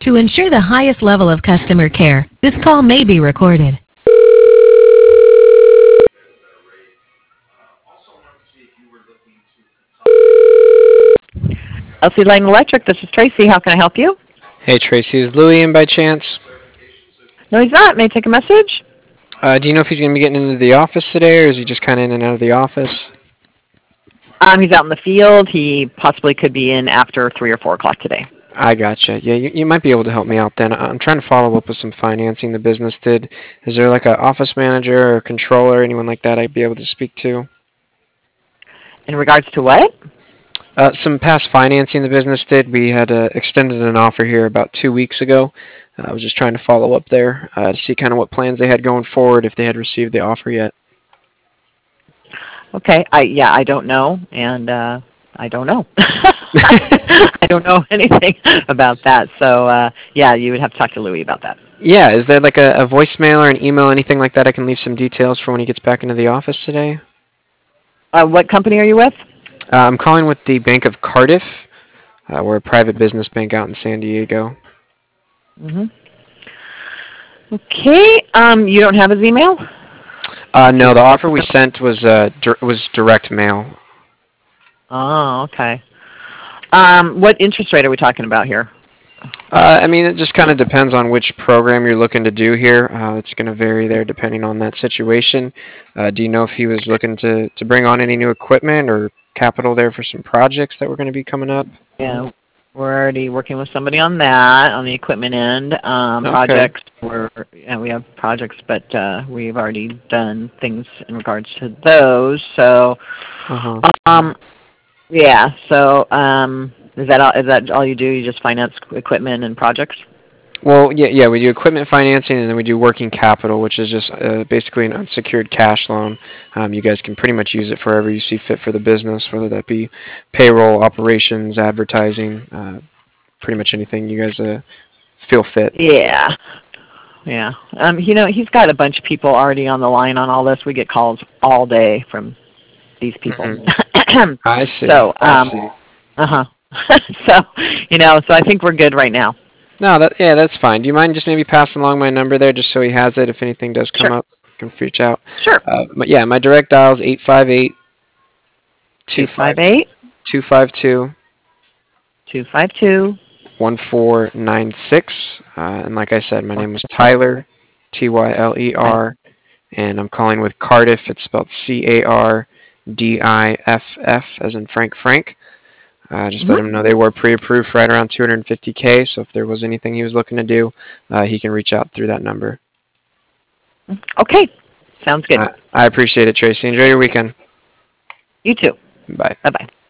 To ensure the highest level of customer care, this call may be recorded. LC Lane Electric, this is Tracy. How can I help you? Hey Tracy, is Louie in by chance? No, he's not. May I take a message? Do you know if he's going to be getting into the office today, or is he just kind of in and out of the office? He's out in the field. He possibly could be in after 3 or 4 o'clock today. I gotcha. Yeah, you might be able to help me out then. I'm trying to follow up with some financing the business did. Is there like an office manager or controller, anyone like that I'd be able to speak to? In regards to what? Some past financing the business did. We had extended an offer here about 2 weeks ago. I was just trying to follow up there to see kind of what plans they had going forward, if they had received the offer yet. Okay. I don't know, and I don't know. I don't know anything about that. So, yeah, you would have to talk to Louie about that. Yeah, is there like a voicemail or an email, anything like that I can leave some details for when he gets back into the office today? What company are you with? I'm calling with the Bank of Cardiff. We're a private business bank out in San Diego. Mm-hmm. Okay. You don't have his email? No, the offer we sent was direct mail. Oh, okay. What interest rate are we talking about here? I mean, it just kind of depends on which program you're looking to do here. It's going to vary there depending on that situation. Do you know if he was looking to bring on any new equipment or capital there for some projects that were going to be coming up? Yeah, we're already working with somebody on that, on the equipment end. Okay. Projects, we have projects, but we've already done things in regards to those. So, Uh-huh. yeah. So, is that all you do? You just finance equipment and projects? Well, yeah, we do equipment financing and then we do working capital, which is just basically an unsecured cash loan. You guys can pretty much use it for wherever you see fit for the business, whether that be payroll, operations, advertising, pretty much anything you guys feel fit. Yeah. Yeah. He's got a bunch of people already on the line on all this. We get calls all day from these people. Mm-hmm. I see. So, uh-huh. So I think we're good right now. No, that's fine. Do you mind just maybe passing along my number there, just so he has it if anything does come Sure. up? You can reach out. Sure. But yeah, my direct dial is 858 258 252 252 1496. And like I said, my name was Tyler, Tyler, and I'm calling with Cardiff. It's spelled Cardiff, as in Frank. Just let him know they were pre-approved for right around 250K. So if there was anything he was looking to do, he can reach out through that number. Okay. Sounds good. I appreciate it, Tracy. Enjoy your weekend. You too. Bye. Bye-bye.